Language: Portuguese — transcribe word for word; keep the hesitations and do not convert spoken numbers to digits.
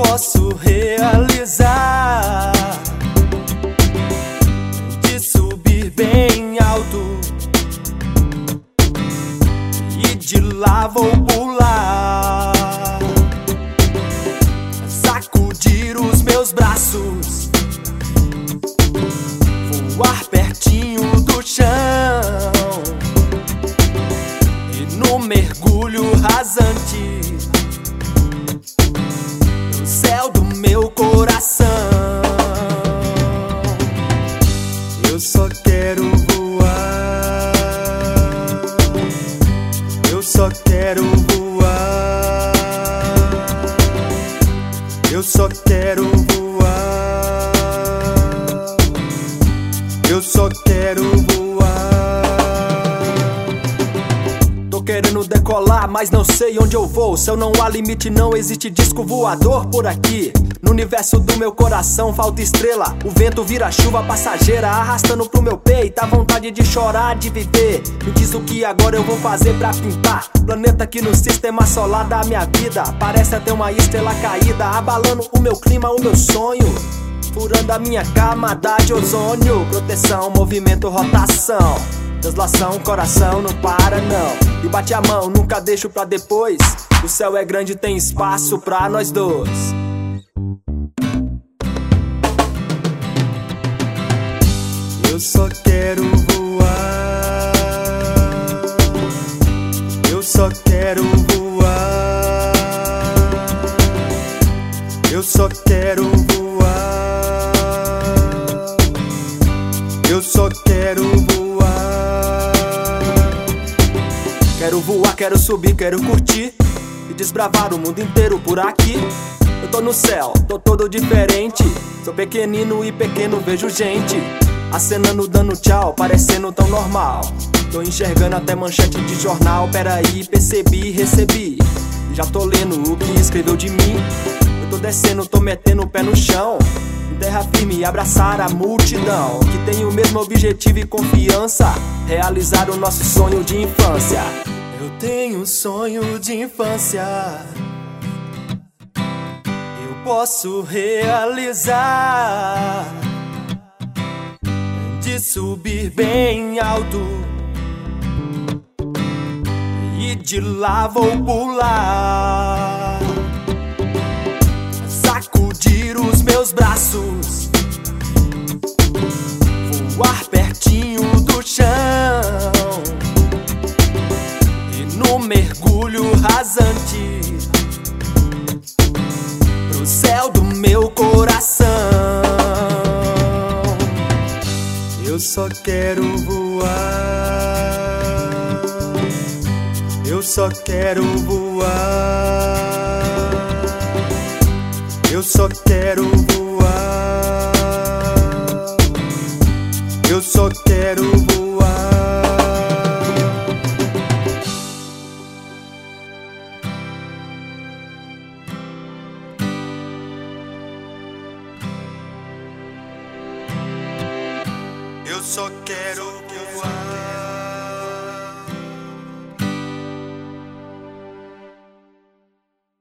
posso realizar de subir bem alto e de lá vou pular, sacudir os meus braços, voar pertinho do chão e no mergulho rasante no céu do meu coração. Eu só quero voar, eu só quero voar, eu só quero voar, eu só quero voar. Tô querendo decolar, mas não sei onde eu vou. Céu não há limite, não existe disco voador por aqui. No universo do meu coração falta estrela. O vento vira chuva passageira, arrastando pro meu peito a vontade de chorar, de viver. Me diz o que agora eu vou fazer pra pintar planeta aqui no sistema solar da minha vida. Parece até uma estrela caída, abalando o meu clima, o meu sonho, furando a minha camada de ozônio. Proteção, movimento, rotação, translação, coração não para não. E bate a mão, nunca deixo pra depois. O céu é grande, tem espaço pra nós dois. Eu só quero voar, eu só quero voar, eu só quero voar, eu só quero voar. Quero voar, quero subir, quero curtir e desbravar o mundo inteiro por aqui. Eu tô no céu, tô todo diferente. Sou pequenino e pequeno vejo gente acenando, dando tchau, parecendo tão normal. Tô enxergando até manchete de jornal. Peraí, percebi, recebi, já tô lendo o que escreveu de mim. Eu tô descendo, tô metendo o pé no chão, em terra firme, abraçar a multidão que tem o mesmo objetivo e confiança, realizar o nosso sonho de infância. Eu tenho um sonho de infância, eu posso realizar de subir bem alto e de lá vou pular, sacudir os meus braços, voar pertinho do chão e no mergulho rasante pro céu do meu coração. Eu só quero voar, eu só quero voar, eu só quero voar, eu só quero voar. Eu só quero voar.